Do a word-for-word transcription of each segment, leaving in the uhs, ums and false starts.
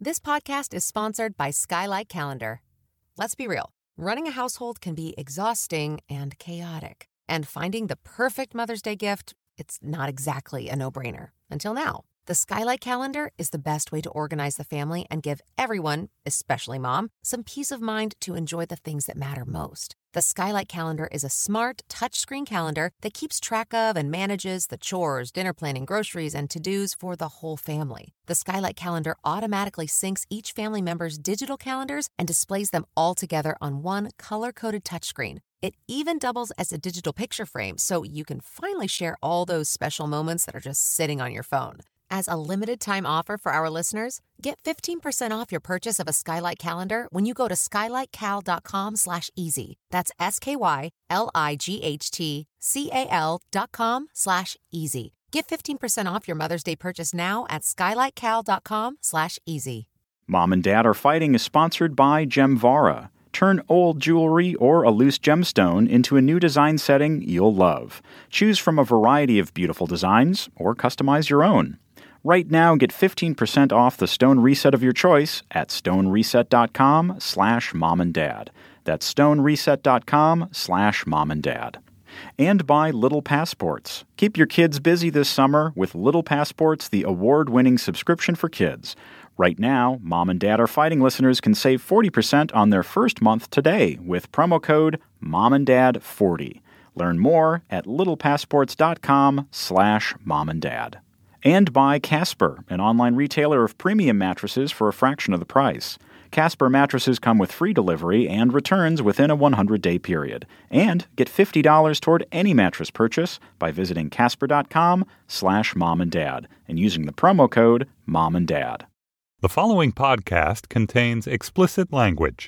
This podcast is sponsored by Skylight Calendar. Let's be real. Running a household can be exhausting and chaotic. And finding the perfect Mother's Day gift, it's not exactly a no-brainer. Until now. The Skylight Calendar is the best way to organize the family and give everyone, especially mom, some peace of mind to enjoy the things that matter most. The Skylight Calendar is a smart, touchscreen calendar that keeps track of and manages the chores, dinner planning, groceries, and to-dos for the whole family. The Skylight Calendar automatically syncs each family member's digital calendars and displays them all together on one color-coded touchscreen. It even doubles as a digital picture frame, so you can finally share all those special moments that are just sitting on your phone. As a limited-time offer for our listeners, get fifteen percent off your purchase of a Skylight Calendar when you go to skylightcal.com slash easy. That's S-K-Y-L-I-G-H-T-C-A-L dot com slash easy. Get fifteen percent off your Mother's Day purchase now at skylightcal.com slash easy. Mom and Dad Are Fighting is sponsored by Gemvara. Turn old jewelry or a loose gemstone into a new design setting you'll love. Choose from a variety of beautiful designs or customize your own. Right now, get fifteen percent off the stone reset of your choice at stonereset.com slash mom and dad. That's stonereset.com slash mom and dad. And by Little Passports. Keep your kids busy this summer with Little Passports, the award-winning subscription for kids. Right now, Mom and Dad Are Fighting listeners can save forty percent on their first month today with promo code mom and dad forty. Learn more at littlepassports.com slash mom and dad. And by Casper, an online retailer of premium mattresses for a fraction of the price. Casper mattresses come with free delivery and returns within a one hundred day period. And get fifty dollars toward any mattress purchase by visiting casper.com slash mom and dad and using the promo code mom and dad. The following podcast contains explicit language.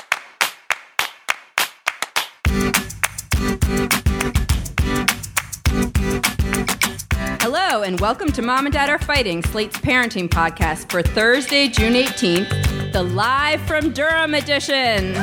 Hello, and welcome to Mom and Dad Are Fighting, Slate's parenting podcast for Thursday, June eighteenth, the Live from Durham edition.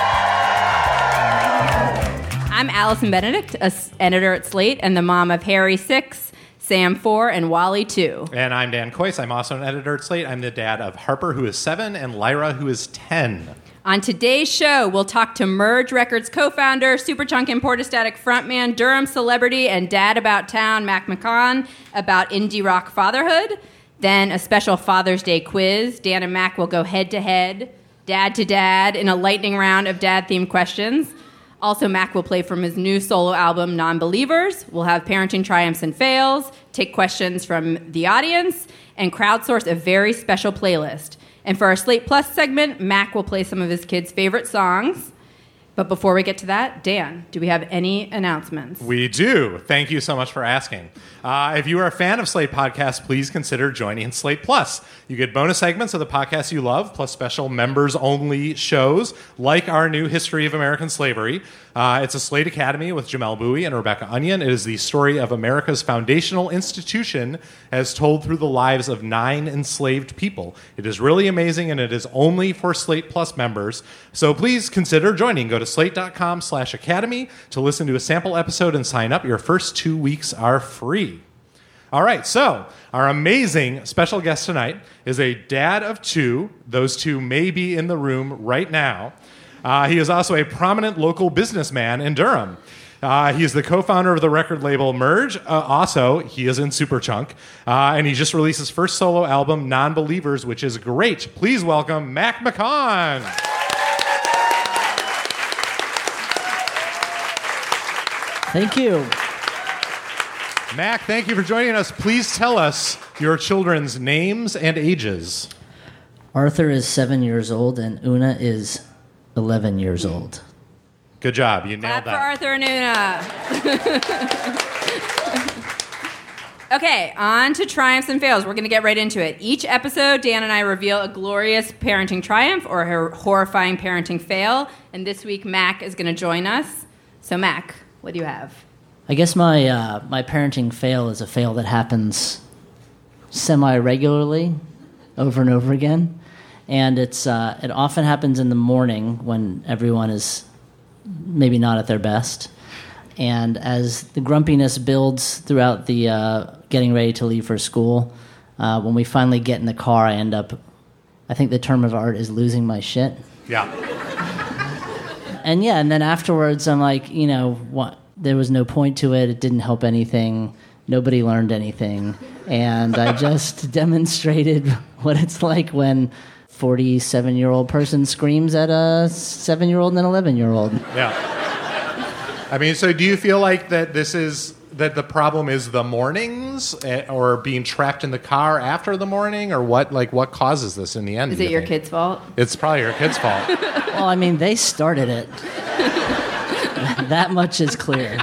I'm Allison Benedict, a s- editor at Slate and the mom of Harry six, Sam four, and Wally two. And I'm Dan Coyce. I'm also an editor at Slate. I'm the dad of Harper, who is seven, and Lyra, who is ten. On today's show, we'll talk to Merge Records co-founder, Superchunk and Portastatic frontman, Durham celebrity, and dad about town, Mac McCaughan, about indie rock fatherhood. Then a special Father's Day quiz. Dan and Mac will go head-to-head, dad to dad, in a lightning round of dad-themed questions. Also, Mac will play from his new solo album, Non-Believers. We'll have parenting triumphs and fails, take questions from the audience, and crowdsource a very special playlist. And for our Slate Plus segment, Mac will play some of his kids' favorite songs. But before we get to that, Dan, do we have any announcements? We do. Thank you so much for asking. Uh, if you are a fan of Slate podcasts, please consider joining Slate Plus. You get bonus segments of the podcasts you love, plus special members-only shows, like our new History of American Slavery. Uh, it's a Slate Academy with Jamel Bowie and Rebecca Onion. It is the story of America's foundational institution as told through the lives of nine enslaved people. It is really amazing, and it is only for Slate Plus members. So please consider joining. Go to slate.com slash academy to listen to a sample episode and sign up. Your first two weeks are free. All right, so our amazing special guest tonight is a dad of two. Those two may be in the room right now. Uh, he is also a prominent local businessman in Durham. Uh, he is the co-founder of the record label Merge. Uh, also, he is in Superchunk. Uh, and he just released his first solo album, Non-Believers, which is great. Please welcome Mac McCaughan. Thank you. Mac, thank you for joining us. Please tell us your children's names and ages. Arthur is seven years old, and Una is eleven years old. Good job. You nailed Clap that. for Arthur and Una. Okay, on to triumphs and fails. We're going to get right into it. Each episode, Dan and I reveal a glorious parenting triumph or a horrifying parenting fail. And this week, Mac is going to join us. So, Mac, what do you have? I guess my uh, my parenting fail is a fail that happens semi-regularly, over and over again. And it's uh, it often happens in the morning when everyone is maybe not at their best. And as the grumpiness builds throughout the uh, getting ready to leave for school, uh, when we finally get in the car, I end up I think the term of art is losing my shit. Yeah. And yeah, and then afterwards, I'm like, you know, what? There was no point to it. It didn't help anything. Nobody learned anything. And I just demonstrated what it's like when forty-seven-year-old person screams at a seven-year-old and an eleven-year-old. Yeah. I mean, so do you feel like that this is, that the problem is the mornings eh, or being trapped in the car after the morning, or what, like, what causes this in the end? Is it you your think? kid's fault? It's probably your kid's fault. Well, I mean, they started it. That much is clear.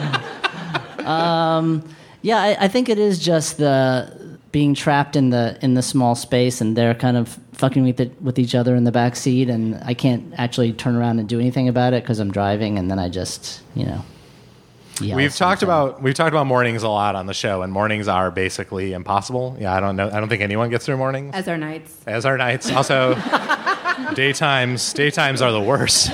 um, yeah, I, I think it is just the being trapped in the in the small space, and they're kind of fucking with it, with each other in the back seat, and I can't actually turn around and do anything about it because I'm driving, and then I just, you know. yell We've talked something. about we've talked about mornings a lot on the show, and mornings are basically impossible. Yeah, I don't know. I don't think anyone gets through mornings. As our nights. As our nights. Also, daytimes. Daytimes are the worst.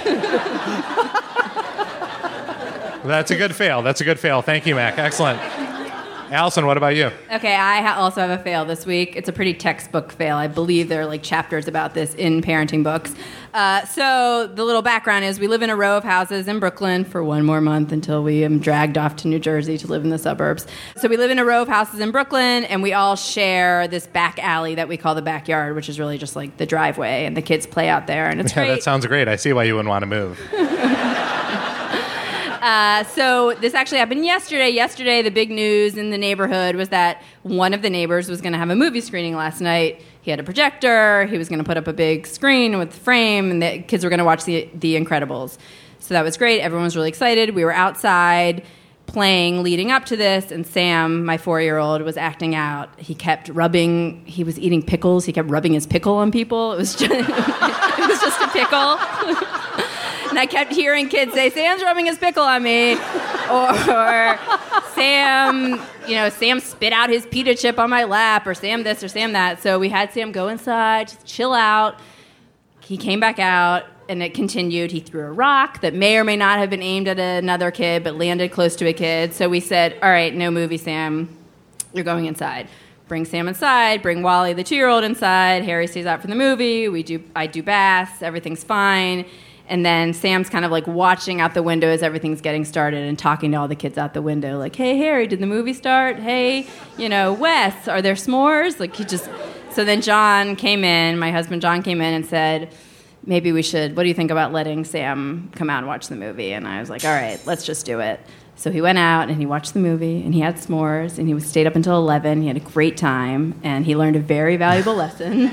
That's a good fail. That's a good fail. Thank you, Mac. Excellent. Allison, what about you? Okay, I ha- also have a fail this week. It's a pretty textbook fail. I believe there are like chapters about this in parenting books. Uh, so the little background is we live in a row of houses in Brooklyn for one more month until we am dragged off to New Jersey to live in the suburbs. So we live in a row of houses in Brooklyn, and we all share this back alley that we call the backyard, which is really just like the driveway, and the kids play out there, and it's Yeah, great. that sounds great. I see why you wouldn't want to move. Uh, so this actually happened yesterday. Yesterday, the big news in the neighborhood was that one of the neighbors was going to have a movie screening last night. He had a projector. He was going to put up a big screen with a frame, and the kids were going to watch the, the Incredibles. So that was great. Everyone was really excited. We were outside playing leading up to this, and Sam, my four-year-old, was acting out. He kept rubbing, he was eating pickles. He kept rubbing his pickle on people. It was just, it was just a pickle. And I kept hearing kids say, Sam's rubbing his pickle on me. Or, or Sam, you know, Sam spit out his pita chip on my lap, or Sam this or Sam that. So we had Sam go inside, just chill out. He came back out, and it continued. He threw a rock that may or may not have been aimed at another kid, but landed close to a kid. So we said, all right, no movie, Sam. You're going inside. Bring Sam inside. Bring Wally, the two-year-old, inside. Harry stays out for the movie. We do. I do baths. Everything's fine. And then Sam's kind of like watching out the window as everything's getting started and talking to all the kids out the window. Like, hey, Harry, did the movie start? Hey, you know, Wes, are there s'mores? Like, he just... So then John came in, my husband John came in and said, maybe we should, what do you think about letting Sam come out and watch the movie? And I was like, all right, let's just do it. So he went out and he watched the movie, and he had s'mores, and he stayed up until eleven. He had a great time, and he learned a very valuable lesson.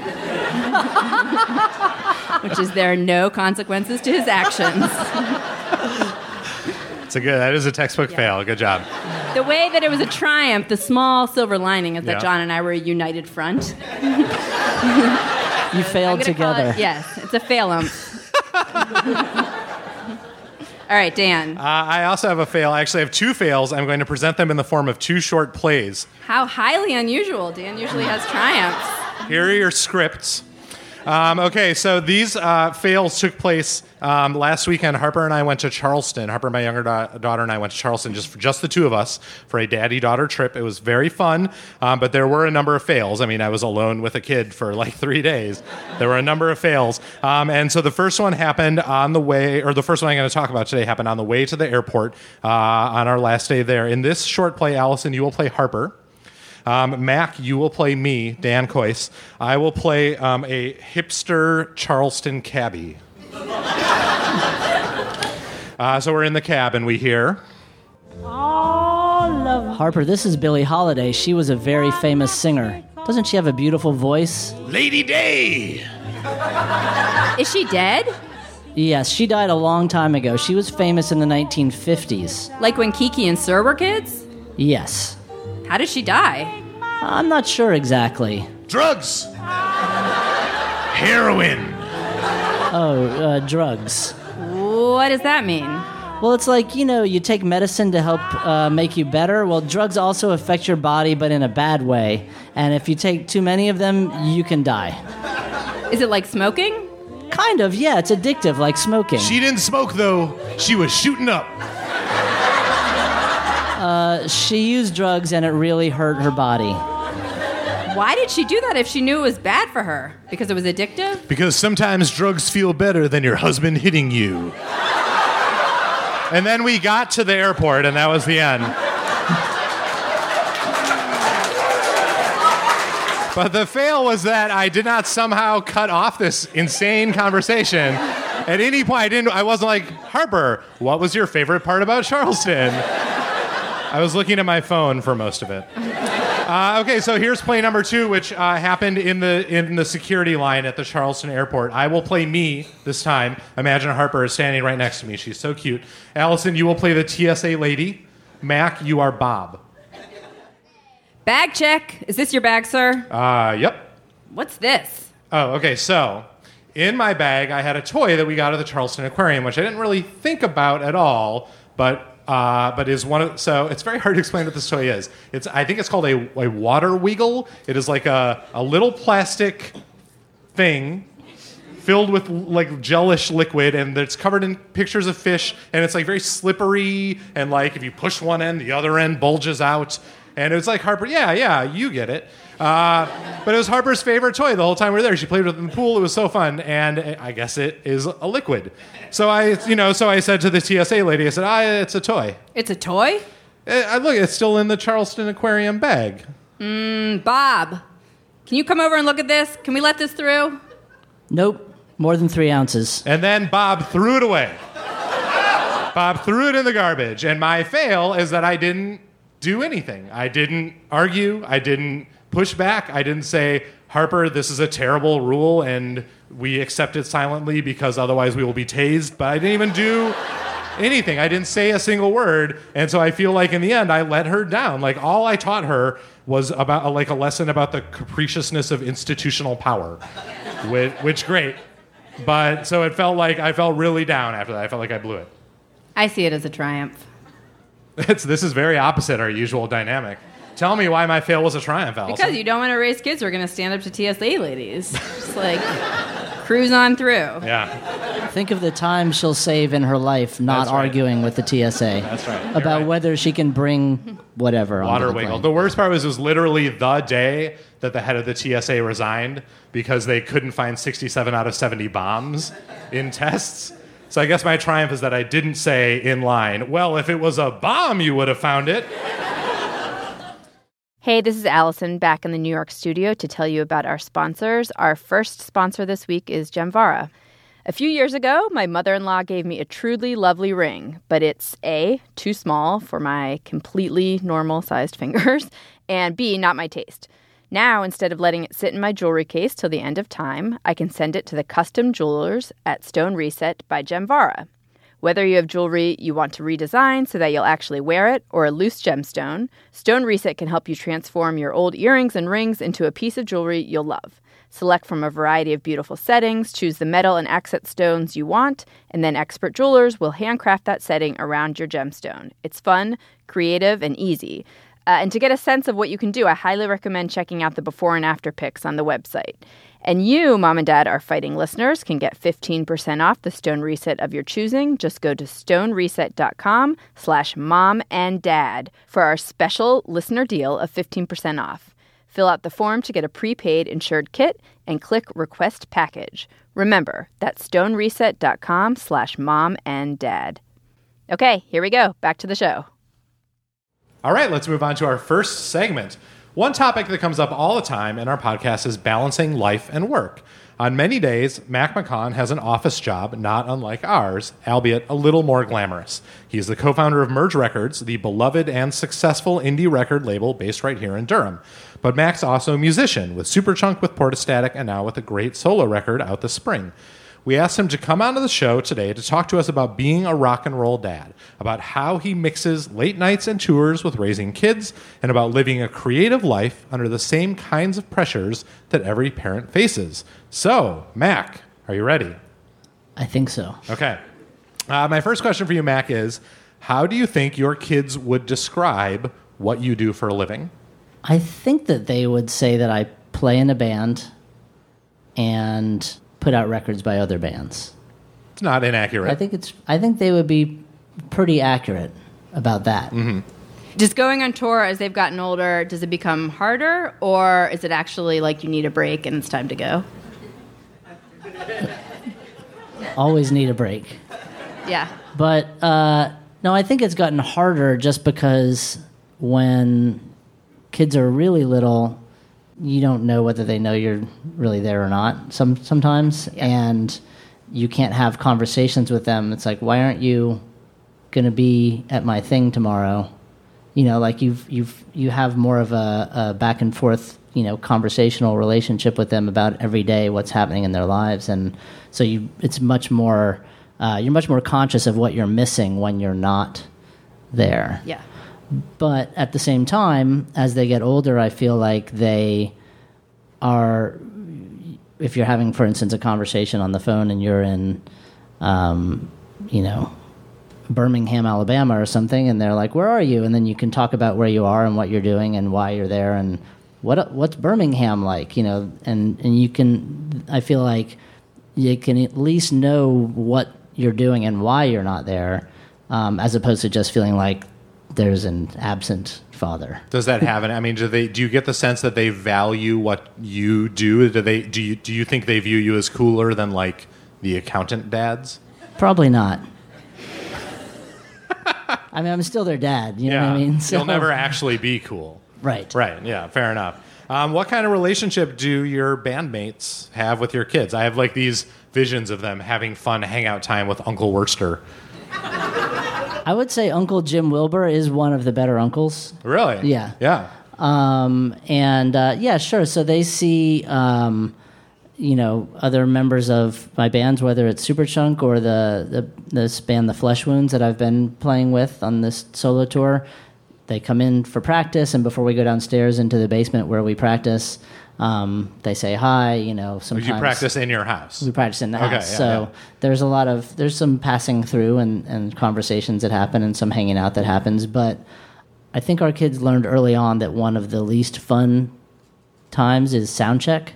Which is there are no consequences to his actions. It's a good. That is a textbook Yeah. fail. Good job. The way that it was a triumph, the small silver lining is that Yeah. John and I were a united front. You failed I'm gonna call together. it- yes, it's a fail-ump. All right, Dan. Uh, I also have a fail. I actually have two fails. I'm going to present them in the form of two short plays. How highly unusual. Dan usually has triumphs. Here are your scripts. Um, okay, so these uh, fails took place um, last weekend. Harper and I went to Charleston. Harper, my younger da- daughter, and I went to Charleston just for just the two of us for a daddy-daughter trip. It was very fun, um, but there were a number of fails. I mean, I was alone with a kid for like three days. There were a number of fails. Um, and so the first one happened on the way, or the first one I'm going to talk about today happened on the way to the airport uh, on our last day there. In this short play, Allison, you will play Harper. Um, Mac, you will play me, Dan Coyce. I will play um, a hipster Charleston cabbie. uh, so we're in the cab and we hear... Harper, this is Billie Holiday. She was a very famous singer. Doesn't she have a beautiful voice? Lady Day! Is she dead? Yes, she died a long time ago. She was famous in the nineteen fifties. Like when Kiki and Sir were kids? Yes. How did she die? I'm not sure exactly. Drugs! Heroin! Oh, uh, drugs. What does that mean? Well, it's like, you know, you take medicine to help uh, make you better. Well, drugs also affect your body, but in a bad way. And if you take too many of them, you can die. Is it like smoking? Kind of, yeah. It's addictive, like smoking. She didn't smoke, though. She was shooting up. Uh, she used drugs, and it really hurt her body. Why did she do that if she knew it was bad for her? Because it was addictive? Because sometimes drugs feel better than your husband hitting you. And then we got to the airport, and that was the end. But the fail was that I did not somehow cut off this insane conversation. At any point, I didn't. I wasn't like, Harper, what was your favorite part about Charleston? I was looking at my phone for most of it. Uh, okay, so here's play number two, which uh, happened in the in the security line at the Charleston airport. I will play me this time. Imagine Harper is standing right next to me. She's so cute. Allison, you will play the T S A lady. Mac, you are Bob. Bag check. Is this your bag, sir? Uh, yep. What's this? Oh, okay, so in my bag, I had a toy that we got at the Charleston Aquarium, which I didn't really think about at all, but uh, but is one of, so it's very hard to explain what this toy is. It's I think it's called a, a water wiggle. It is like a, a little plastic thing filled with like gelish liquid, and it's covered in pictures of fish, and it's like very slippery, and like if you push one end, the other end bulges out. And it was like, Harper, yeah, yeah, you get it. Uh, but it was Harper's favorite toy the whole time we were there. She played with it in the pool. It was so fun. And I guess it is a liquid. So I, you know, so I said to the T S A lady, I said, ah, it's a toy. It's a toy? I, look, it's still in the Charleston Aquarium bag. Mm, Bob, can you come over and look at this? Can we let this through? Nope. More than three ounces. And then Bob threw it away. Bob threw it in the garbage. And my fail is that I didn't do anything. I didn't argue. I didn't push back. I didn't say, Harper, this is a terrible rule and we accept it silently because otherwise we will be tased. But I didn't even do anything. I didn't say a single word. And so I feel like in the end, I let her down. Like all I taught her was about like a lesson about the capriciousness of institutional power, which, which great. But so it felt like I felt really down after that. I felt like I blew it. I see it as a triumph. It's, this is very opposite our usual dynamic. Tell me why my fail was a triumph, Allison. Because you don't want to raise kids who are going to stand up to T S A ladies. Just like cruise on through. Yeah. Think of the time she'll save in her life not That's right. arguing with the T S A. That's right. You're About right. whether she can bring whatever Water onto the wiggle. plane. The worst part was it was literally the day that the head of the T S A resigned because they couldn't find sixty-seven out of seventy bombs in tests. So I guess my triumph is that I didn't say in line, well, if it was a bomb, you would have found it. Hey, this is Allison back in the New York studio to tell you about our sponsors. Our first sponsor this week is Gemvara. A few years ago, my mother-in-law gave me a truly lovely ring, but it's A, too small for my completely normal-sized fingers, and B, not my taste. Now, instead of letting it sit in my jewelry case till the end of time, I can send it to the custom jewelers at Stone Reset by Gemvara. Whether you have jewelry you want to redesign so that you'll actually wear it, or a loose gemstone, Stone Reset can help you transform your old earrings and rings into a piece of jewelry you'll love. Select from a variety of beautiful settings, choose the metal and accent stones you want, and then expert jewelers will handcraft that setting around your gemstone. It's fun, creative, and easy. Uh, and to get a sense of what you can do, I highly recommend checking out the before and after pics on the website. And you, Mom and Dad Are Fighting listeners, can get fifteen percent off the Stone Reset of your choosing. Just go to stonereset.com slash mom and dad for our special listener deal of fifteen percent off. Fill out the form to get a prepaid insured kit and click Request Package. Remember, that's stonereset.com slash mom and dad. Okay, here we go. Back to the show. All right, let's move on to our first segment. One topic that comes up all the time in our podcast is balancing life and work. On many days, Mac McCaughan has an office job not unlike ours, albeit a little more glamorous. He's the co-founder of Merge Records, the beloved and successful indie record label based right here in Durham. But Mac's also a musician, with Superchunk with Portastatic and now with a great solo record out this spring. We asked him to come onto the show today to talk to us about being a rock and roll dad, about how he mixes late nights and tours with raising kids, and about living a creative life under the same kinds of pressures that every parent faces. So, Mac, are you ready? I think so. Okay. Uh, my first question for you, Mac, is how do you think your kids would describe what you do for a living? I think that they would say that I play in a band and put out records by other bands. It's not inaccurate. I think it's. I think they would be pretty accurate about that. Mm-hmm. Just going on tour as they've gotten older, does it become harder, or is it actually like you need a break and it's time to go? Always need a break. Yeah. But uh, no, I think it's gotten harder just because when kids are really little, you don't know whether they know you're really there or not some sometimes, yeah. And you can't have conversations with them. It's like, why aren't you going to be at my thing tomorrow? You know, like you've you've you have more of a, a back and forth, you know, conversational relationship with them about every day what's happening in their lives, and so you it's much more uh, you're much more conscious of what you're missing when you're not there. Yeah. But at the same time, as they get older, I feel like they are. If you're having, for instance, a conversation on the phone and you're in, um, you know, Birmingham, Alabama or something, and they're like, where are you? And then you can talk about where you are and what you're doing and why you're there and what what's Birmingham like, you know, and, and you can, I feel like you can at least know what you're doing and why you're not there, um, as opposed to just feeling like there's an absent father. Does that have an, I mean, do they, do you get the sense that they value what you do? Do they, do you, do you think they view you as cooler than like the accountant dads? Probably not. I mean, I'm still their dad. You know yeah. what I mean? So, you'll never actually be cool. Right. Right. Yeah. Fair enough. Um, what kind of relationship do your bandmates have with your kids? I have like these visions of them having fun hangout time with Uncle Wurster. I would say Uncle Jim Wilbur is one of the better uncles. Really? Yeah. Yeah. Um, and uh, yeah, sure. So they see, um, you know, other members of my bands, whether it's Superchunk or the, the this band, the Flesh Wounds, that I've been playing with on this solo tour. They come in for practice, and before we go downstairs into the basement where we practice, um, they say hi. You know, sometimes you practice in your house. We practice in the okay, house. Yeah, so yeah. there's a lot of there's some passing through and, and conversations that happen and some hanging out that happens. But I think our kids learned early on that one of the least fun times is sound check.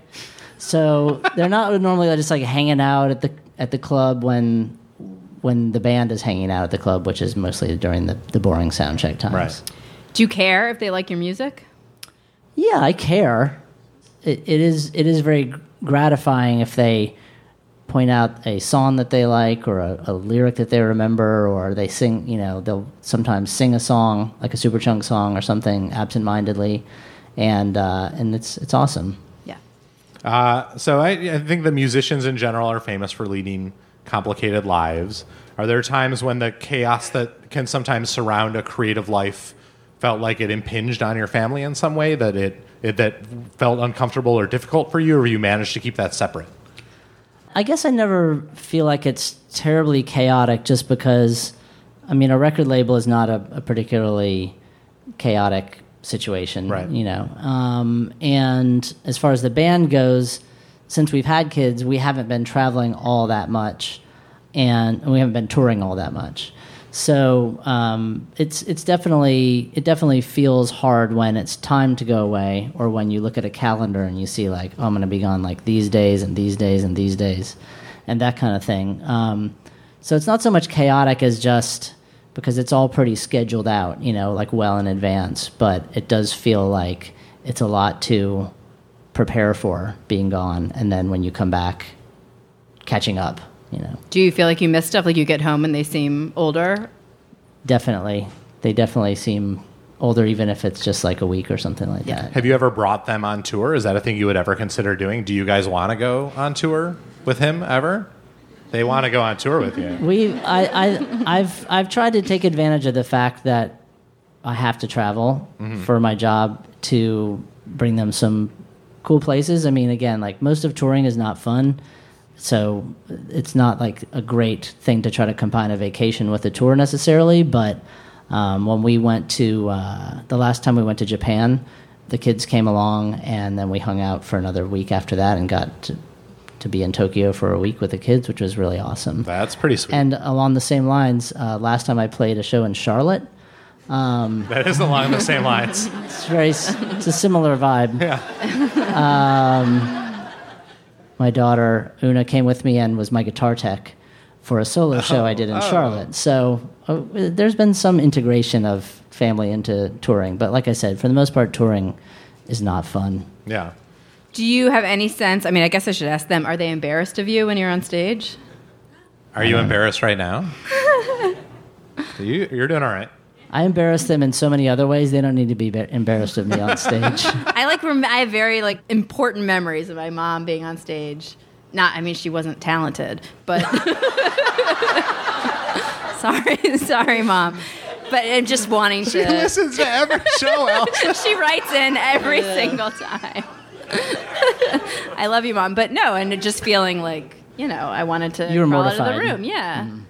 So they're not normally just like hanging out at the at the club when when the band is hanging out at the club, which is mostly during the, the boring sound check times. Right. Do you care if they like your music? Yeah, I care. It, it is it is very gratifying if they point out a song that they like or a, a lyric that they remember, or they sing. You know, they'll sometimes sing a song like a Superchunk song or something absentmindedly, and uh, and it's it's awesome. Yeah. Uh, so I, I think the musicians in general are famous for leading complicated lives. Are there times when the chaos that can sometimes surround a creative life felt like it impinged on your family in some way, that it, it that felt uncomfortable or difficult for you, or you managed to keep that separate? I guess I never feel like it's terribly chaotic, just because, I mean, a record label is not a, a particularly chaotic situation, right? You know, um, and as far as the band goes, since we've had kids, we haven't been traveling all that much, and we haven't been touring all that much. So um, it's it's definitely it definitely feels hard when it's time to go away, or when you look at a calendar and you see like, oh, I'm going to be gone like these days and these days and these days, and that kind of thing. Um, so it's not so much chaotic as just because it's all pretty scheduled out, you know, like well in advance. But it does feel like it's a lot to prepare for being gone, and then when you come back, catching up. You know. Do you feel like you miss stuff? Like you get home and they seem older? Definitely. They definitely seem older, even if it's just like a week or something like Yeah. that. Have you ever brought them on tour? Is that a thing you would ever consider doing? Do you guys want to go on tour with him ever? They want to go on tour with you. We, I, I, I've, I've tried to take advantage of the fact that I have to travel mm-hmm. for my job to bring them some cool places. I mean, again, like most of touring is not fun. So it's not like a great thing to try to combine a vacation with a tour necessarily, but um, when we went to, uh, the last time we went to Japan, the kids came along, and then we hung out for another week after that and got to, to be in Tokyo for a week with the kids, which was really awesome. That's pretty sweet. And along the same lines, uh, last time I played a show in Charlotte. Um, that is along the same lines. It's very, it's a similar vibe. Yeah. Um, My daughter, Una, came with me and was my guitar tech. for a solo show I did in oh. Charlotte. So uh, there's been some integration of family into touring. But like I said, for the most part, touring is not fun. Yeah. Do you have any sense? I mean, I guess I should ask them. Are they embarrassed of you when you're on stage? Are you embarrassed right now? you, you're doing all right. I embarrass them in so many other ways. They don't need to be be- embarrassed of me on stage. I like. Rem- I have very like important memories of my mom being on stage. Not. I mean, she wasn't talented, but sorry, sorry, Mom. But I'm just wanting to. She listens to every show, Allison. She writes in every yeah. single time. I love you, Mom. But no, and just feeling like, you know, I wanted to you were crawl mortified. out of the room. Yeah. Mm.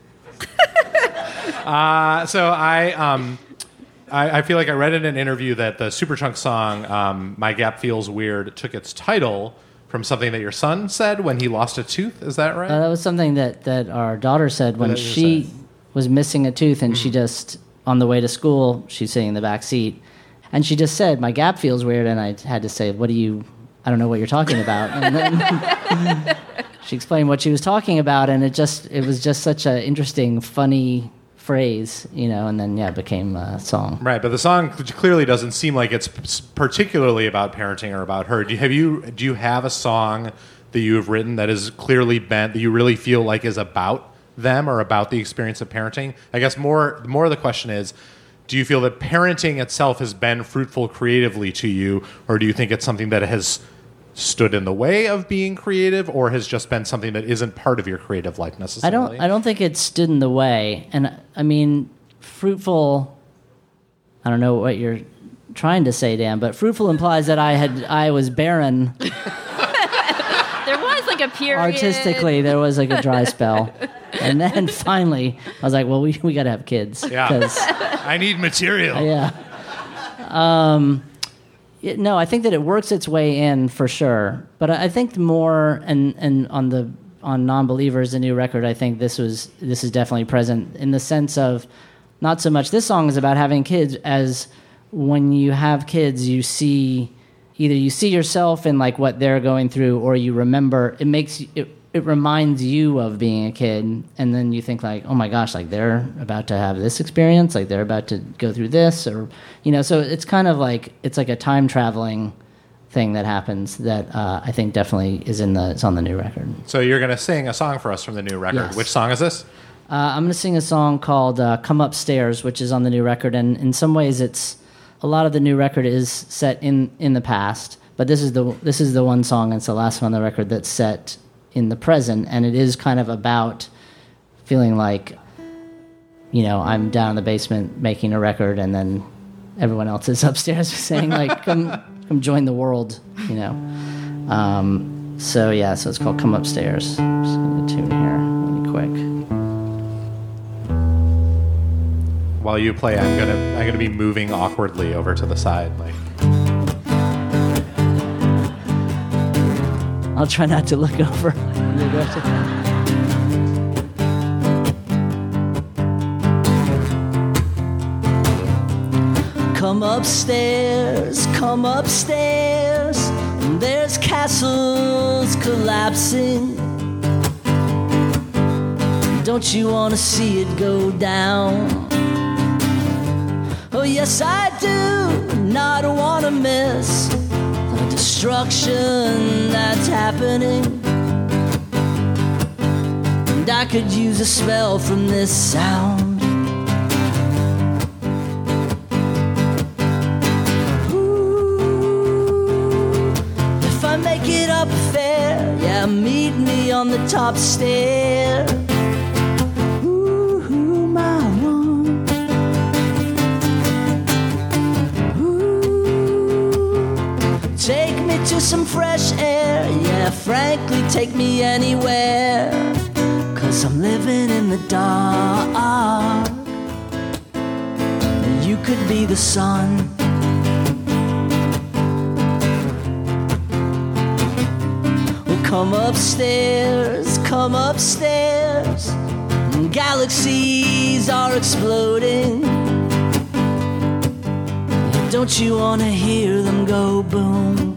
uh, so I, um, I I feel like I read in an interview that the Superchunk song, um, My Gap Feels Weird, took its title from something that your son said when he lost a tooth. Is that right? Uh, that was something that, that our daughter said when she said? was missing a tooth, and mm. she Mm-hmm. just, on the way to school, she's sitting in the back seat, and she just said, my gap feels weird, and I had to say, what do you, I don't know what you're talking about. And then she explained what she was talking about, and it just, it was just such an interesting, funny phrase, you know, and then, yeah, it became a song. Right, but the song clearly doesn't seem like it's particularly about parenting or about her. Do you, have you, do you have a song that you have written that is clearly bent, that you really feel like is about them or about the experience of parenting? I guess more, more of the question is, do you feel that parenting itself has been fruitful creatively to you, or do you think it's something that has stood in the way of being creative, or has just been something that isn't part of your creative life necessarily? I don't I don't think it stood in the way. And I mean, fruitful, I don't know what you're trying to say, Dan, but fruitful implies that I had I was barren. There was like a period. Artistically, there was like a dry spell. And then finally, I was like, well, we we got to have kids. Yeah. I need material. Yeah. Um It, no, I think that it works its way in for sure. But I, I think more, and, and on the on Non-Believers, the new record, I think this was this is definitely present in the sense of not so much this song is about having kids as when you have kids, you see either you see yourself in like what they're going through, or you remember it makes it it reminds you of being a kid, and then you think like, oh my gosh, like they're about to have this experience, like they're about to go through this, or you know, so it's kind of like it's like a time traveling thing that happens that uh, I think definitely is in the it's on the new record. So you're going to sing a song for us from the new record. Yes. Which song is this? Uh, I'm going to sing a song called uh, "Come Upstairs," which is on the new record, and in some ways, it's a lot of the new record is set in in the past, but this is the this is the one song, and it's the last one on the record that's set in the present, and it is kind of about feeling like, you know, I'm down in the basement making a record, and then everyone else is upstairs saying like, come come join the world, you know. Um, so yeah, so it's called "Come Upstairs." I'm just gonna tune here really quick. While you play, I'm gonna I'm gonna be moving awkwardly over to the side, like. I'll try not to look over. Come upstairs, come upstairs. There's castles collapsing. Don't you want to see it go down? Oh yes I do, not want to miss the destruction that's happening. And I could use a spell from this sound. Ooh, if I make it up fair, yeah, meet me on the top stair. Ooh, my one. Ooh, take me to some fresh air, yeah, frankly, take me anywhere. 'Cause I'm living in the dark. You could be the sun. Well, come upstairs, come upstairs. Galaxies are exploding. Don't you want to hear them go boom?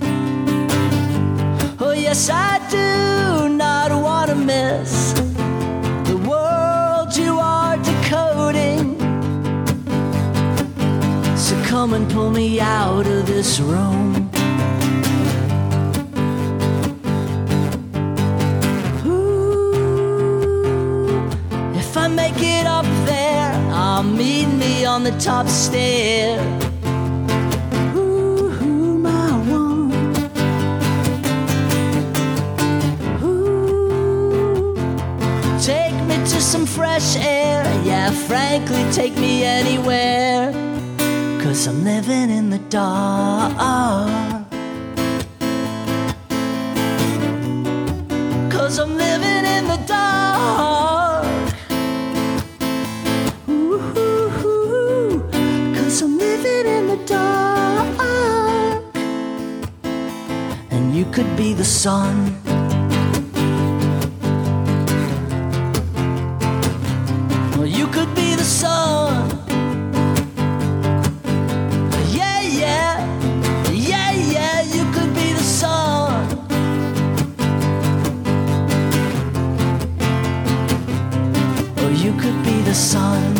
Oh yes I do, not want to miss the world this room. Ooh, if I make it up there, I'll meet me on the top stair. Ooh, my one. Ooh, take me to some fresh air. Yeah, frankly, take me anywhere. 'Cause I'm living in the dark. 'Cause I'm living in the dark. Ooh, 'cause I'm living in the dark. And you could be the sun. Well, you could be the sun. You could be the sun.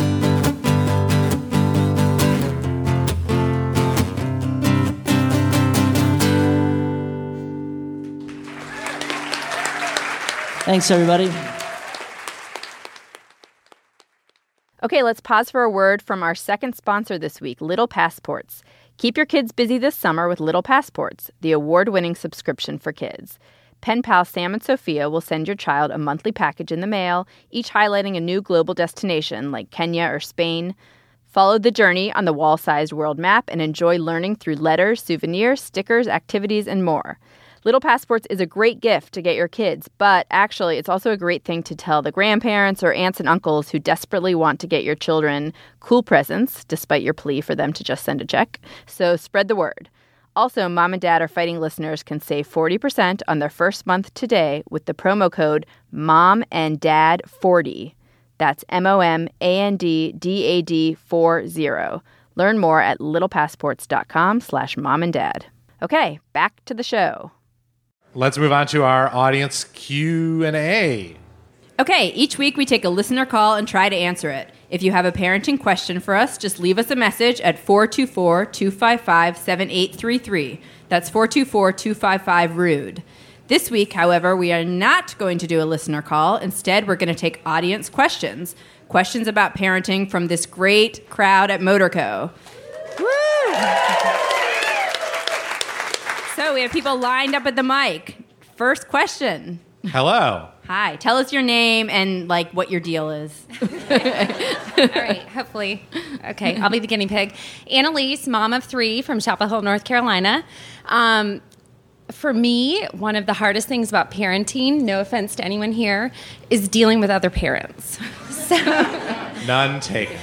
Thanks, everybody. Okay, let's pause for a word from our second sponsor this week, Little Passports. Keep your kids busy this summer with Little Passports, the award-winning subscription for kids. Pen pal Sam and Sophia will send your child a monthly package in the mail, each highlighting a new global destination like Kenya or Spain. Follow the journey on the wall-sized world map and enjoy learning through letters, souvenirs, stickers, activities, and more. Little Passports is a great gift to get your kids, but actually it's also a great thing to tell the grandparents or aunts and uncles who desperately want to get your children cool presents, despite your plea for them to just send a check. So spread the word. Also, Mom and Dad Are Fighting listeners can save forty percent on their first month today with the promo code mom and dad forty. That's M O M A N D D A D forty. Learn more at littlepassports.com slash mom and dad. Okay, back to the show. Let's move on to our audience Q and A. Okay, each week we take a listener call and try to answer it. If you have a parenting question for us, just leave us a message at four two four, two five five, seven eight three three. That's four two four, two five five, RUDE. This week, however, we are not going to do a listener call. Instead, we're going to take audience questions. Questions about parenting from this great crowd at Motorco. Woo! So we have people lined up at the mic. First question. Hello. Hi. Tell us your name and, like, what your deal is. All right. Hopefully. Okay. I'll be the guinea pig. Annalise, mom of three from Chapel Hill, North Carolina. Um, for me, one of the hardest things about parenting, no offense to anyone here, is dealing with other parents. So, None taken.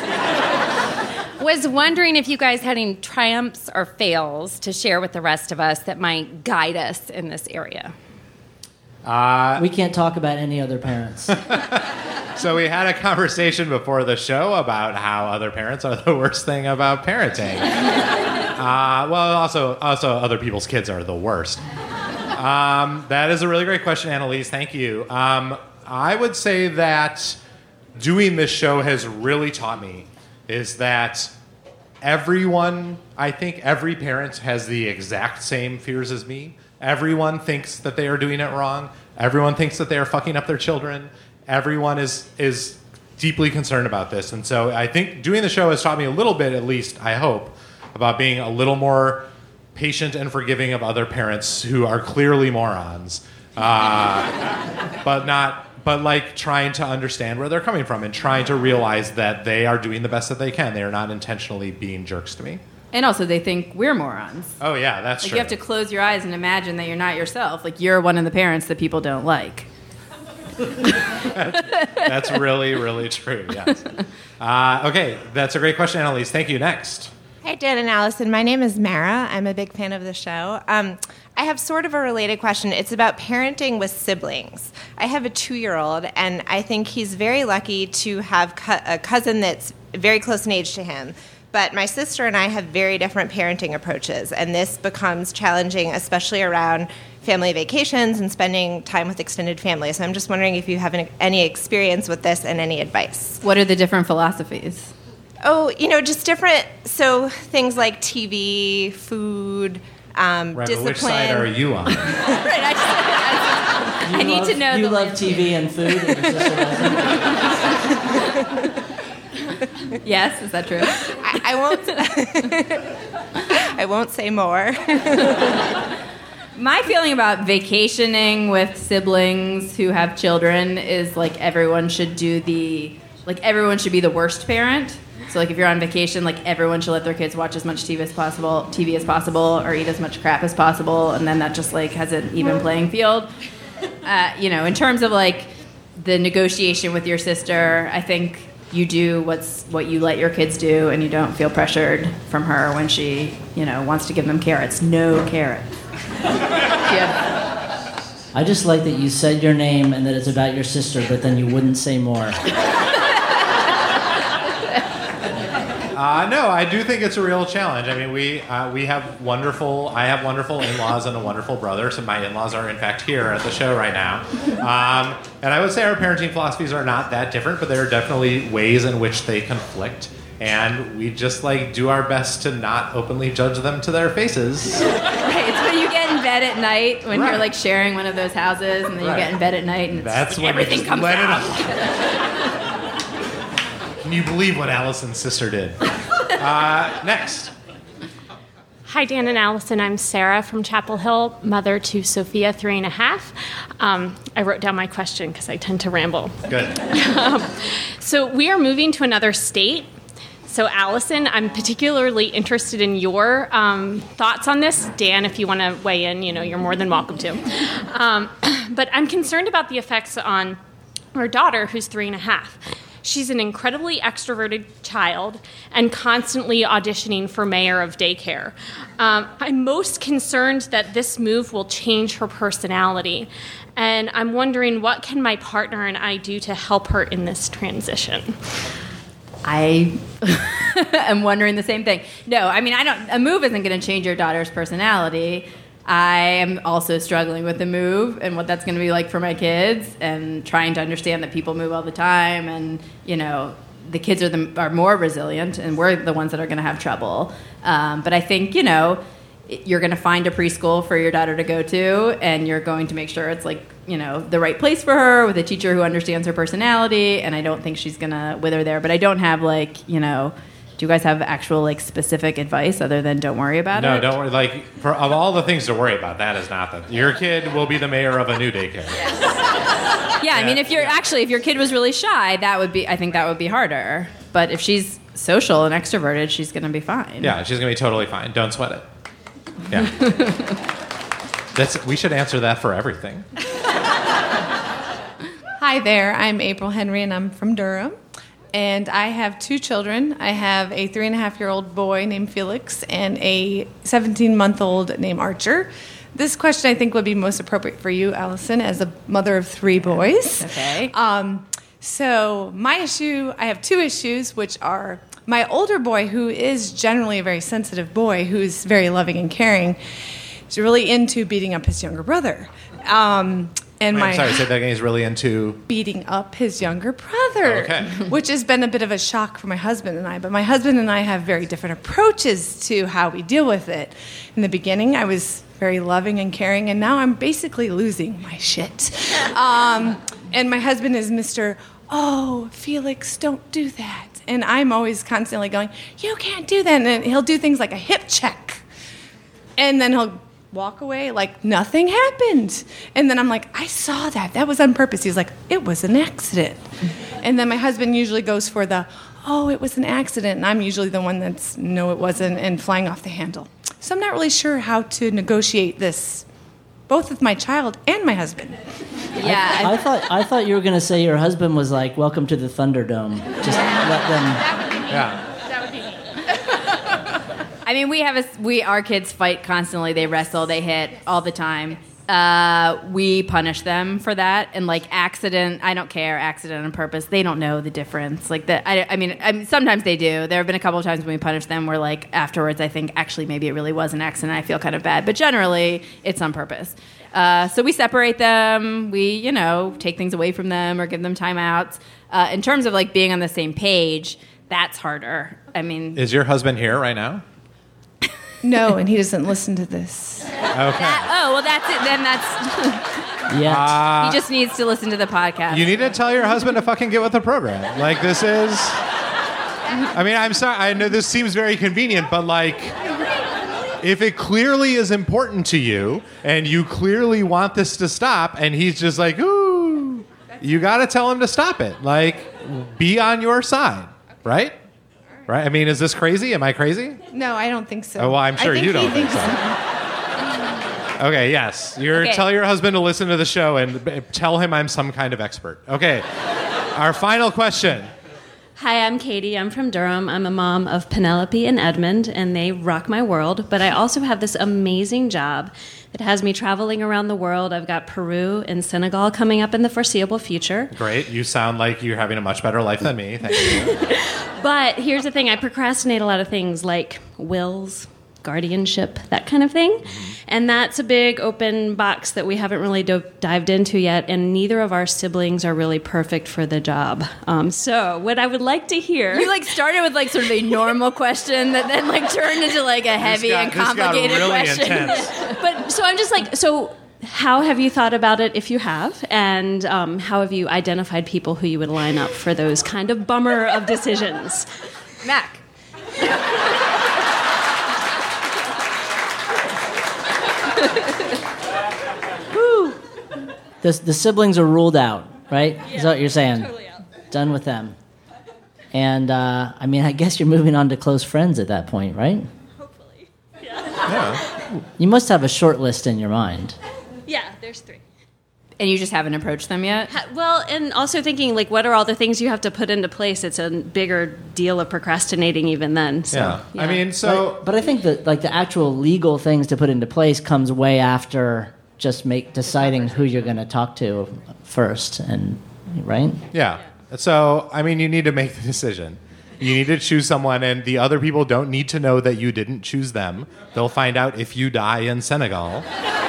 was wondering if you guys had any triumphs or fails to share with the rest of us that might guide us in this area. Uh, We can't talk about any other parents. so we had a conversation before the show about how other parents are the worst thing about parenting. Uh, well, also, also other people's kids are the worst. Um, that is a really great question, Annalise. Thank you. Um, I would say that doing this show has really taught me is that everyone, I think every parent has the exact same fears as me. Everyone thinks that they are doing it wrong. Everyone thinks that they are fucking up their children. Everyone is is deeply concerned about this. And so I think doing the show has taught me a little bit, at least, I hope, about being a little more patient and forgiving of other parents who are clearly morons. Uh, but not, but like trying to understand where they're coming from and trying to realize that they are doing the best that they can. They are not intentionally being jerks to me. And also, they think we're morons. Oh, yeah, that's like true. You have to close your eyes and imagine that you're not yourself. Like, you're one of the parents that people don't like. that's, that's really, really true, yes. Uh, okay, that's a great question, Annalise. Thank you. Next. Hi, Dan and Allison. My name is Mara. I'm a big fan of the show. Um, I have sort of a related question. It's about parenting with siblings. I have a two-year-old, and I think he's very lucky to have co- a cousin that's very close in age to him. But my sister and I have very different parenting approaches, and this becomes challenging, especially around family vacations and spending time with extended family. So I'm just wondering if you have any, any experience with this and any advice. What are the different philosophies? Oh, you know, just different. So things like T V, food, um, Right, but discipline. which side are you on? Right, I, just, I, You I need love, to know You the love landscape. T V and food. And your sister doesn't? Yes, is that true? I, I won't. I won't say more. My feeling about vacationing with siblings who have children is like everyone should do the like everyone should be the worst parent. So like if you're on vacation, like everyone should let their kids watch as much T V as possible, T V as possible, or eat as much crap as possible, and then that just like has an even playing field. Uh, you know, in terms of like the negotiation with your sister, I think you do what's what you let your kids do, and you don't feel pressured from her when she, you know, wants to give them carrots. No carrots. Yeah. I just like that you said your name and that it's about your sister, but then you wouldn't say more. Uh, no, I do think it's a real challenge. I mean, we uh, we have wonderful. I have wonderful in-laws and a wonderful brother. So my in-laws are in fact here at the show right now. Um, and I would say our parenting philosophies are not that different, but there are definitely ways in which they conflict. And we just like do our best to not openly judge them to their faces. Right, it's when you get in bed at night when Right. you're like sharing one of those houses, and then Right. you get in bed at night and it's That's like, when you everything just comes let out. it out. Can you believe what Allison's sister did? Uh, next. Hi, Dan and Allison. I'm Sarah from Chapel Hill, mother to Sophia, three and a half. Um, I wrote down my question because I tend to ramble. Good. Um, so we are moving to another state. So Allison, I'm particularly interested in your um, thoughts on this. Dan, if you want to weigh in, you know, you're more than welcome to. Um, but I'm concerned about the effects on our daughter, who's three and a half. She's an incredibly extroverted child and constantly auditioning for mayor of daycare. Um, I'm most concerned that this move will change her personality. And I'm wondering, what can my partner and I do to help her in this transition? I am wondering the same thing. No, I mean, I don't. A move isn't going to change your daughter's personality. I am also struggling with the move and what that's going to be like for my kids, and trying to understand that people move all the time, and you know, the kids are the are more resilient, and we're the ones that are going to have trouble. Um, but I think you know, you're going to find a preschool for your daughter to go to, and you're going to make sure it's like you know the right place for her with a teacher who understands her personality. And I don't think she's going to wither there. But I don't have like you know. Do you guys have actual like specific advice other than don't worry about No, it? don't worry. Like, for, of all the things to worry about, that is not the. Your kid will be the mayor of a new daycare. Yeah, I mean, if you're actually if your kid was really shy, that would be I think that would be harder. But if she's social and extroverted, she's going to be fine. Yeah, she's gonna be totally fine. Don't sweat it. Yeah. That's. We should answer that for everything. Hi there, I'm April Henry and I'm from Durham. And I have two children. I have a three and a half year old boy named Felix and a seventeen month old named Archer. This question I think would be most appropriate for you, Allison, as a mother of three boys. Okay. Um, so my issue, I have two issues, which are my older boy, who is generally a very sensitive boy, who's very loving and caring, is really into beating up his younger brother. Um, and Wait, my I'm sorry. Say that again. He's really into. beating up his younger brother, Okay. which has been a bit of a shock for my husband and I. But my husband and I have very different approaches to how we deal with it. In the beginning, I was very loving and caring, and now I'm basically losing my shit. Um, and my husband is Mister Oh, Felix, don't do that. And I'm always constantly going, you can't do that. And he'll do things like a hip check. And then he'll walk away like nothing happened. And then I'm like, I saw that. That was on purpose. He's like, it was an accident. And then my husband usually goes for the, oh, it was an accident. And I'm usually the one that's, no, it wasn't, and flying off the handle. So I'm not really sure how to negotiate this, both with my child and my husband. Yeah. I thought I thought you were going to say your husband was like, welcome to the Thunderdome. Just let them... Yeah. I mean, we have a we our kids fight constantly. They wrestle, they hit all the time. Uh, we punish them for that, and like accident, I don't care. Accident on purpose, they don't know the difference. Like that, I, I mean, I mean, sometimes they do. There have been a couple of times when we punish them where like afterwards, I think actually maybe it really was an accident. I feel kind of bad, but generally it's on purpose. Uh, so we separate them. We you know take things away from them or give them timeouts. Uh, in terms of like being on the same page. That's harder. I mean, Is your husband here right now? No, and he doesn't listen to this. Okay. that, oh well, that's it. Then that's Yeah. he just needs to listen to the podcast. You need to tell your husband to fucking get with the program. Like, this is... I mean, I'm sorry. I know this seems very convenient, but, like, if it clearly is important to you and you clearly want this to stop and he's just like, ooh, you got to tell him to stop it. Like, be on your side, right? Right? I mean, is this crazy? Am I crazy? No, I don't think so. Oh, well, I'm sure I think you don't he think thinks so. Okay, yes. You're Okay. Tell your husband to listen to the show and b- tell him I'm some kind of expert. Okay. Our final question. Hi, I'm Katie. I'm from Durham. I'm a mom of Penelope and Edmund, and they rock my world. But I also have this amazing job that has me traveling around the world. I've got Peru and Senegal coming up in the foreseeable future. Great. You sound like you're having a much better life than me. Thank you. But here's the thing. I procrastinate a lot of things like wills, guardianship, that kind of thing. And that's a big open box that we haven't really do- dived into yet, and neither of our siblings are really perfect for the job. Um, so what I would like to hear... You like started with like sort of a normal question that then like turned into like a heavy got- and this got complicated really question. intense. But so I'm just like, so how have you thought about it if you have? And um, how have you identified people who you would line up for those kind of bummer of decisions? Mac. The, the siblings are ruled out, right? Is that what you're saying? Totally out. Done with them. And, uh, I mean, I guess you're moving on to close friends at that point, right? Hopefully. Yeah. You must have a short list in your mind. Yeah, there's three. And you just haven't approached them yet? Ha- Well, and also thinking, like, what are all the things you have to put into place? It's a bigger deal of procrastinating even then. So, Yeah. I mean, so... But, but I think that, like, the actual legal things to put into place comes way after just make deciding who you're going to talk to first, and right? Yeah. So, I mean, you need to make the decision. You need to choose someone, and the other people don't need to know that you didn't choose them. They'll find out if you die in Senegal.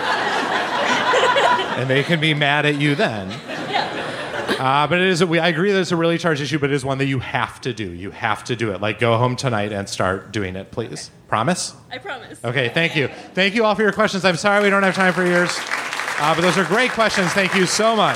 And they can be mad at you then. Uh, but it is. A, we, I agree that it's a really charged issue, but it is one that you have to do. You have to do it. Like, go home tonight and start doing it, please. Promise? I promise. Okay, thank you. Thank you all for your questions. I'm sorry we don't have time for yours, uh, but those are great questions. Thank you so much.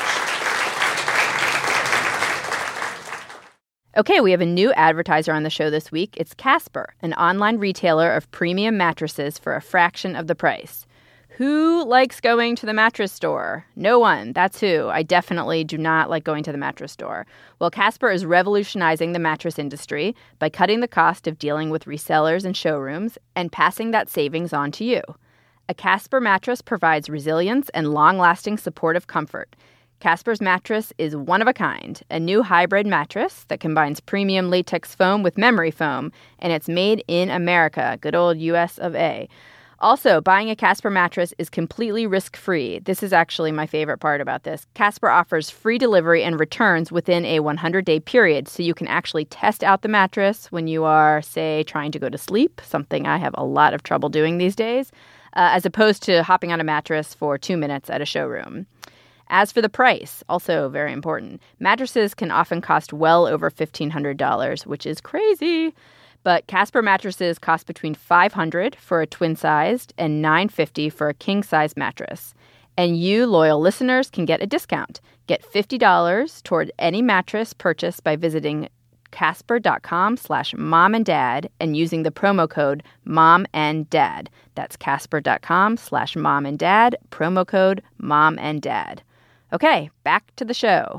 Okay, we have a new advertiser on the show this week. It's Casper, an online retailer of premium mattresses for a fraction of the price. Who likes going to the mattress store? No one. That's who. I definitely do not like going to the mattress store. Well, Casper is revolutionizing the mattress industry by cutting the cost of dealing with resellers and showrooms and passing that savings on to you. A Casper mattress provides resilience and long-lasting supportive comfort. Casper's mattress is one of a kind, a new hybrid mattress that combines premium latex foam with memory foam, and it's made in America, good old U S of A. Also, buying a Casper mattress is completely risk-free. This is actually my favorite part about this. Casper offers free delivery and returns within a one hundred day period, so you can actually test out the mattress when you are, say, trying to go to sleep, something I have a lot of trouble doing these days, uh, as opposed to hopping on a mattress for two minutes at a showroom. As for the price, also very important, mattresses can often cost well over fifteen hundred dollars, which is crazy. But Casper mattresses cost between five hundred dollars for a twin-sized and nine hundred fifty dollars for a king-size mattress. And you, loyal listeners, can get a discount. Get fifty dollars toward any mattress purchased by visiting casper.com slash mom and dad and using the promo code mom and dad. That's casper.com slash mom and dad, promo code mom and dad. Okay, back to the show.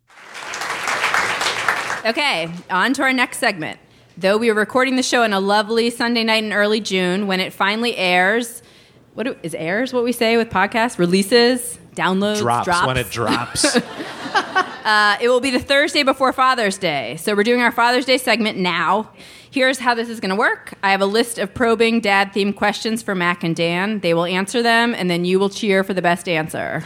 Okay, on to our next segment. Though we are recording the show on a lovely Sunday night in early June, when it finally airs, what do, is airs what we say with podcasts? Releases, downloads, Drops, drops. when it drops. uh, it will be the Thursday before Father's Day. So we're doing our Father's Day segment now. Here's how this is going to work. I have a list of probing dad-themed questions for Mac and Dan. They will answer them, and then you will cheer for the best answer.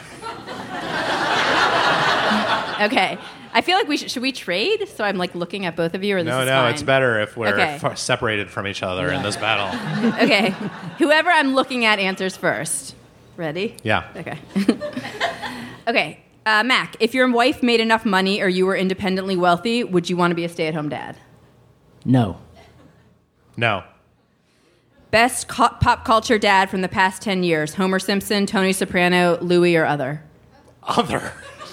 Okay. I feel like we should, should we trade? So I'm like looking at both of you, or this no, is no, fine? it's better if we're Okay. f- separated from each other Yeah. in this battle. Okay. Whoever I'm looking at answers first. Ready? Yeah. Okay. Okay. Uh, Mac, if your wife made enough money or you were independently wealthy, would you want to be a stay-at-home dad? No. No. Best co- pop culture dad from the past ten years. Homer Simpson, Tony Soprano, Louis, or other? Other.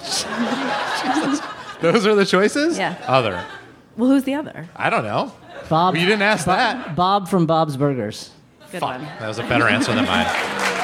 Those are the choices? Yeah. Other. Well, who's the other? I don't know. Bob. Well, you didn't ask Bo- that. Bob from Bob's Burgers. Good Fuck. one. That was a better answer than mine.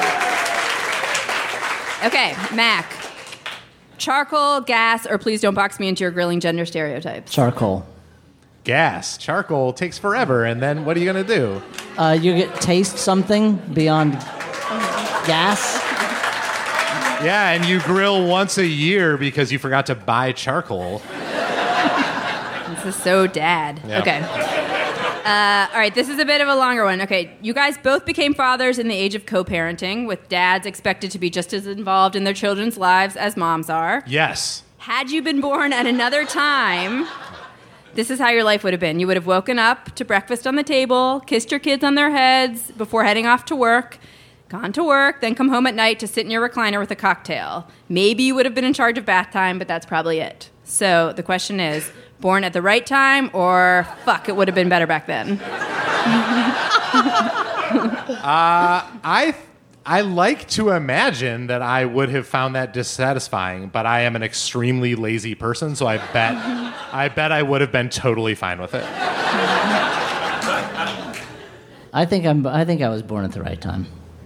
Okay, Mac. Charcoal, gas, or please don't box me into your grilling gender stereotypes. Charcoal. Gas. Charcoal takes forever, and then what are you going to do? Uh, you get taste something beyond gas. Yeah, and you grill once a year because you forgot to buy charcoal. This is so dad. Yeah. Okay. Uh, all right, this is a bit of a longer one. Okay, you guys both became fathers in the age of co-parenting, with dads expected to be just as involved in their children's lives as moms are. Yes. Had you been born at another time, this is how your life would have been. You would have woken up to breakfast on the table, kissed your kids on their heads before heading off to work, gone to work, then come home at night to sit in your recliner with a cocktail. Maybe you would have been in charge of bath time, but that's probably it. So the question is, born at the right time, or fuck, it would have been better back then? uh, I I like to imagine that I would have found that dissatisfying, but I am an extremely lazy person, so I bet I bet I would have been totally fine with it. I think I'm. I think I was born at the right time.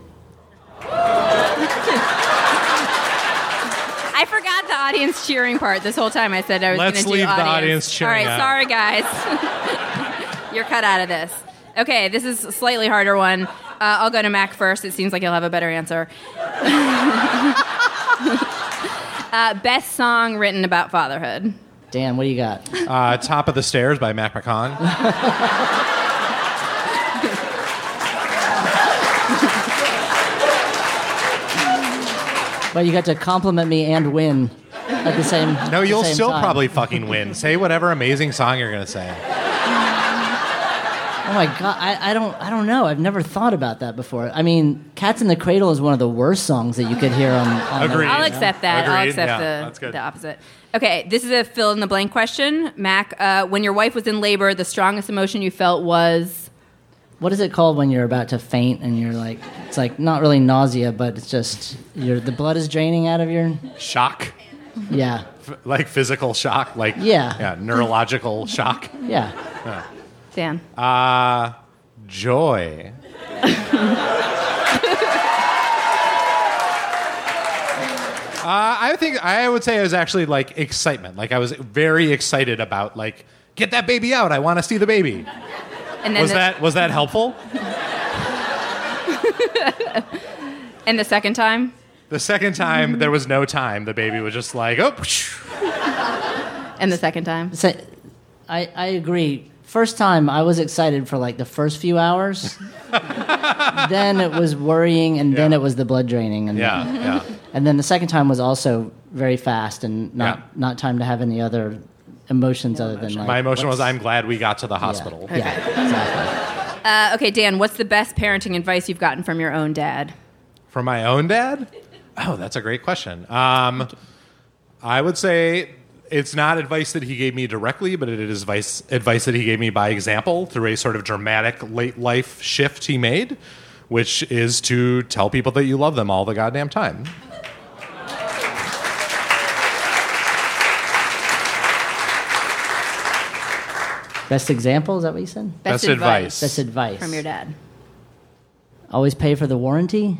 I forgot the audience cheering part this whole time. I said I was going to Let's do leave audience. the audience cheering All right, out. sorry guys. You're cut out of this. Okay, this is a slightly harder one. Uh, I'll go to Mac first. It seems like he'll have a better answer. uh, best song written about fatherhood. Dan, what do you got? Uh, Top of the Stairs by Mac McCon. Well, you got to compliment me and win at the same. No, you'll the same still time. probably fucking win. Say whatever amazing song you're gonna say. Oh my god, I, I don't I don't know. I've never thought about that before. I mean, "Cats in the Cradle" is one of the worst songs that you could hear on. on Agreed. The, I'll accept that. I'll Agreed. accept Yeah, the, that's good. the opposite. Okay, this is a fill in the blank question. Mac, uh, when your wife was in labor, the strongest emotion you felt was. What is it called when you're about to faint and you're like, it's like not really nausea, but it's just you're the blood is draining out of your. Shock. Yeah. F- like physical shock. Like Yeah. Yeah. Neurological shock. Yeah. Yeah. Dan. Uh, joy. Uh, I think I would say it was actually like excitement. Like I was very excited about like get that baby out. I want to see the baby. And then Was the, that was that helpful? And the second time? The second time there was no time. The baby was just like oh. And the second time? So, I I agree. First time I was excited for like the first few hours. Then it was worrying, and then Yeah. it was the blood draining, and Yeah, yeah. and then the second time was also very fast and not Yeah. not time to have any other emotions other than like My emotion was what's- I'm glad we got to the hospital. Yeah, yeah, exactly. Uh, okay, Dan, what's the best parenting advice you've gotten from your own dad? From my own dad? Oh, that's a great question. Um, I would say it's not advice that he gave me directly, but it is advice, advice that he gave me by example through a sort of dramatic late life shift he made, which is to tell people that you love them all the goddamn time. Best example, is that what you said? Best, Best advice. Best advice. from your dad. Always pay for the warranty.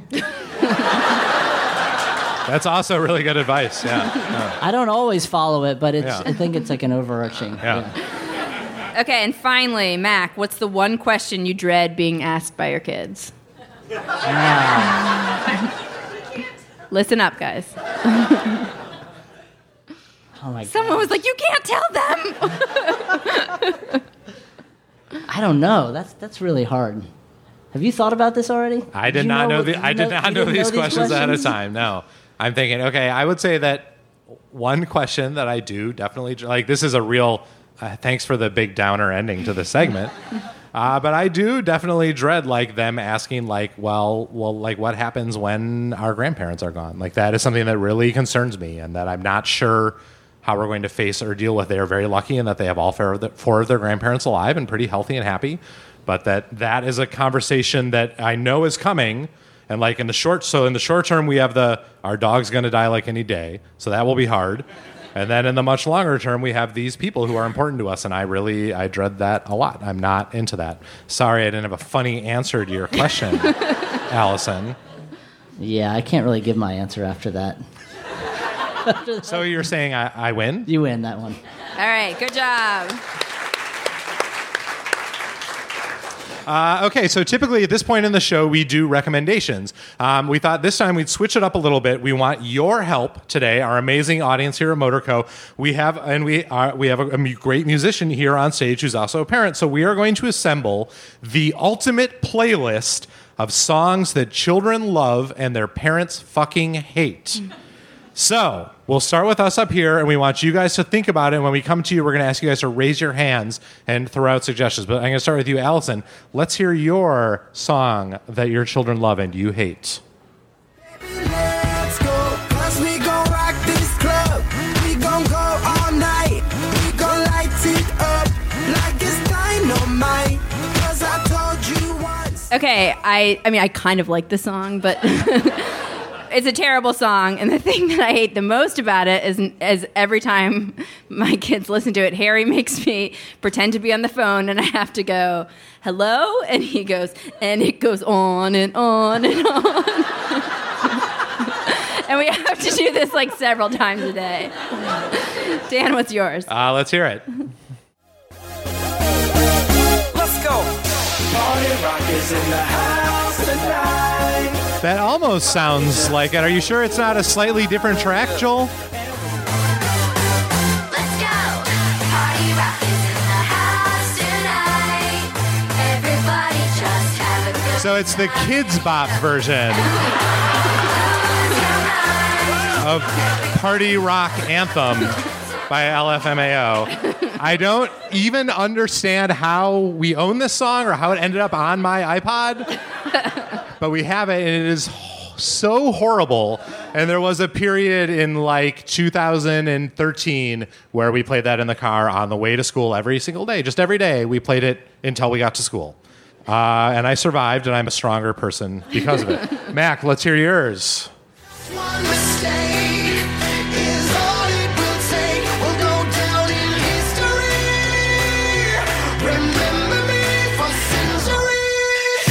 That's also really good advice. Yeah. Yeah. I don't always follow it, but it's Yeah. I think it's like an overarching. Yeah. Okay, and finally, Mac, what's the one question you dread being asked by your kids? Listen up, guys. Oh my Someone god. was like, you can't tell them. I don't know. That's that's really hard. Have you thought about this already? I did you not know, what- the, you I did not you know didn't these questions ahead of questions? time. No. I'm thinking, okay, I would say that one question that I do definitely like this is a real uh, thanks for the big downer ending to the segment. Uh, but I do definitely dread like them asking like, well, well, like what happens when our grandparents are gone? Like that is something that really concerns me and that I'm not sure how we're going to face or deal with. They are very lucky in that they have all four of, the, four of their grandparents alive and pretty healthy and happy. But that that is a conversation that I know is coming. And like in the short, so in the short term, we have the, our dog's going to die like any day. So that will be hard. And then in the much longer term, we have these people who are important to us. And I really, I dread that a lot. I'm not into that. Sorry, I didn't have a funny answer to your question, Allison. Yeah, I can't really give my answer after that. So you're saying I, I win? You win that one. All right, good job. Uh, okay, so typically at this point in the show, we do recommendations. Um, we thought this time we'd switch it up a little bit. We want your help today, our amazing audience here at MotorCo. We have and we are we have a, a great musician here on stage who's also a parent. So we are going to assemble the ultimate playlist of songs that children love and their parents fucking hate. So we'll start with us up here, and we want you guys to think about it. And when we come to you, we're going to ask you guys to raise your hands and throw out suggestions. But I'm going to start with you, Allison. Let's hear your song that your children love and you hate. Let's go, 'cause we gon' rock this club. We gon' go all night. We gon' light it up like it's dynamite. 'Cause I told you once. Okay, I, I mean, I kind of like the song, but it's a terrible song. And the thing that I hate the most about it is, is every time my kids listen to it, Harry makes me pretend to be on the phone, and I have to go, hello? And he goes, and it goes on and on and on. And we have to do this like several times a day. Dan, what's yours? Uh, let's hear it. Let's go. Party rock is in the house tonight. That almost sounds like it. Are you sure it's not a slightly different track, Joel? Let's go. Party rock is in the house tonight. Everybody just have a good So it's the Kids Bop version of Party Rock Anthem by L F M A O. I don't even understand how we own this song or how it ended up on my iPod, but we have it, and it is so horrible. And there was a period in like two thousand thirteen where we played that in the car on the way to school every single day. Just every day we played it until we got to school. Uh, and I survived, and I'm a stronger person because of it. Mac, let's hear yours. One mistake is all it will take. We'll go down in history. Remember me for centuries.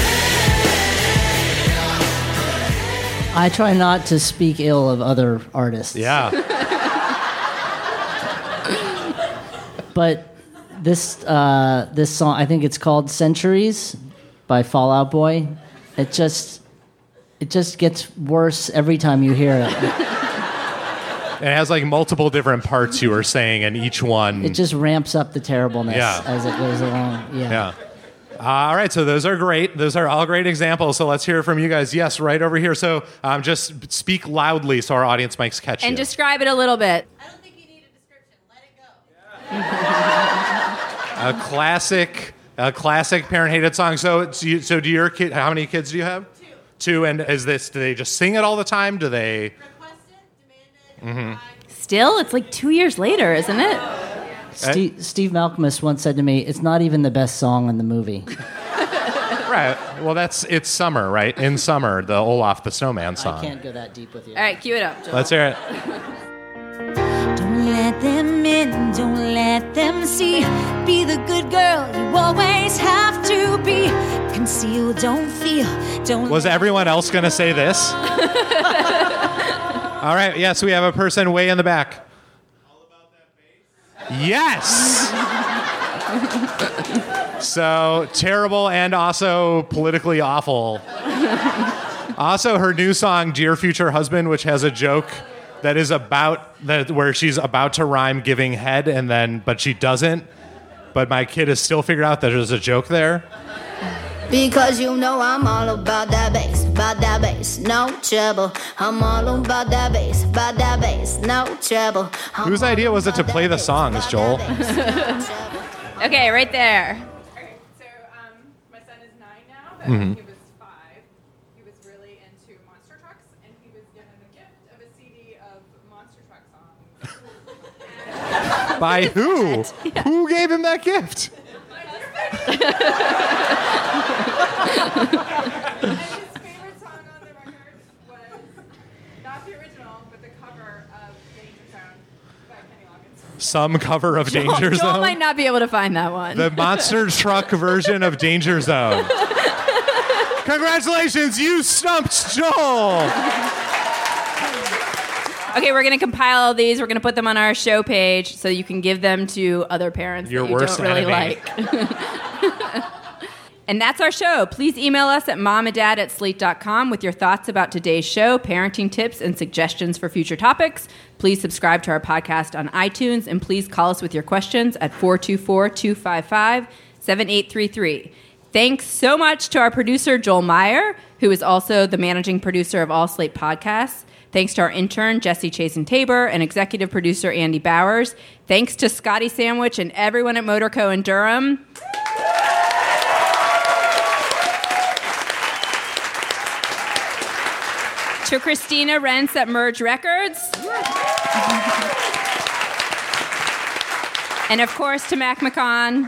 I try not to speak ill of other artists. Yeah. But this uh, this song, I think it's called "Centuries" by Fall Out Boy. It just it just gets worse every time you hear it. It has like multiple different parts you were saying, and each one. It just ramps up the terribleness Yeah. as it goes along. Yeah. Yeah. All right, so those are great. Those are all great examples. So let's hear from you guys. Yes, right over here. So um, just speak loudly so our audience might catch And you. describe it a little bit. A classic, a classic parent-hated song. So, so, you, so do your kid? How many kids do you have? Two. Two. And is this? Do they just sing it all the time? Do they? Request it, demand it. Mm-hmm. Still, it's like two years later, isn't it? Steve, Steve Malcolmus once said to me, "It's not even the best song in the movie." Right. Well, that's it's summer, right? In summer, the Olaf the Snowman song. I can't go that deep with you. All right, cue it up, Joel. Let's hear it. Don't let them in, don't let them see. Be the good girl you always have to be. Conceal, don't feel, don't. Was everyone else going to say this? All right. Yes, we have a person way in the back. All about that bass? Yes. So terrible and also politically awful. Also, her new song, Dear Future Husband, which has a joke that is about that where she's about to rhyme giving head and then but she doesn't. But my kid has still figured out that there's a joke there. Because you know I'm all about that bass, about that bass, no trouble. I'm all about that bass, about that bass, no trouble. I'm Whose idea was it to play the songs, Joel? Okay, right there. Okay, so um, my son is nine now, but Mhm. he was five. He was really into monster trucks, and he was given the gift of a C D of monster truck songs. By who? Yeah. Who gave him that gift? Some cover of Joel, Danger Joel Zone. might not be able to find that one. The monster truck version of Danger Zone. Congratulations, you stumped Joel. Okay, we're going to compile all these. We're going to put them on our show page so you can give them to other parents Your that you worst don't really enemy. like. And that's our show. Please email us at momanddad at slate dot com with your thoughts about today's show, parenting tips, and suggestions for future topics. Please subscribe to our podcast on iTunes, and please call us with your questions at four two four, two five five, seven eight three three. Thanks so much to our producer, Joel Meyer, who is also the managing producer of all Slate podcasts. Thanks to our intern, Jesse Chasen-Tabor, and executive producer, Andy Bowers. Thanks to Scotty Sandwich and everyone at Motorco in Durham. To Christina Rentz at Merge Records. And of course to Mac McCon.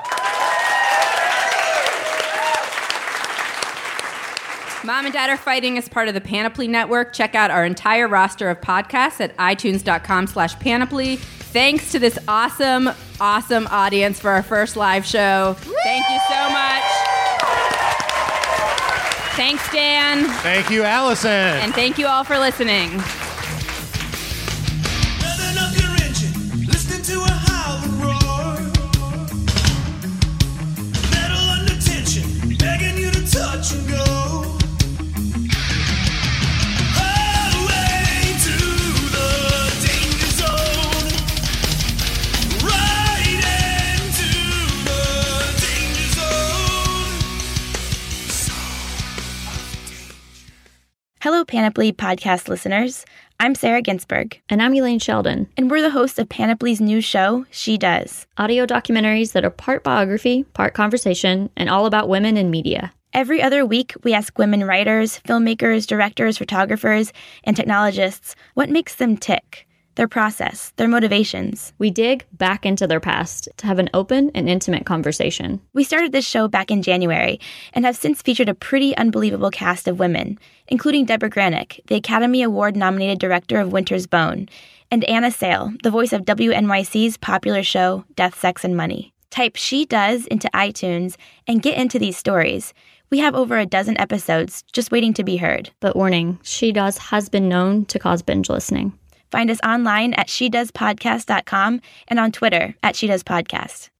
Mom and Dad Are Fighting is part of the Panoply Network. Check out our entire roster of podcasts at itunes.com slash panoply. Thanks to this awesome, awesome audience for our first live show. Thank you so much. Thanks, Dan. Thank you, Allison. And thank you all for listening. Revving up your engine, listening to a howling roar. Metal under tension, begging you to touch and go. Highway to the danger zone. Right into the danger zone. Hello, Panoply podcast listeners. I'm Sarah Ginsberg. And I'm Elaine Sheldon. And we're the hosts of Panoply's new show, She Does. Audio documentaries that are part biography, part conversation, and all about women in media. Every other week, we ask women writers, filmmakers, directors, photographers, and technologists what makes them tick, their process, their motivations. We dig back into their past to have an open and intimate conversation. We started this show back in January and have since featured a pretty unbelievable cast of women, including Deborah Granick, the Academy Award-nominated director of Winter's Bone, and Anna Sale, the voice of W N Y C's popular show Death, Sex, and Money. Type She Does into iTunes and get into these stories. We have over a dozen episodes just waiting to be heard. But warning, She Does has been known to cause binge listening. Find us online at she does podcast dot com and on Twitter at she does podcast.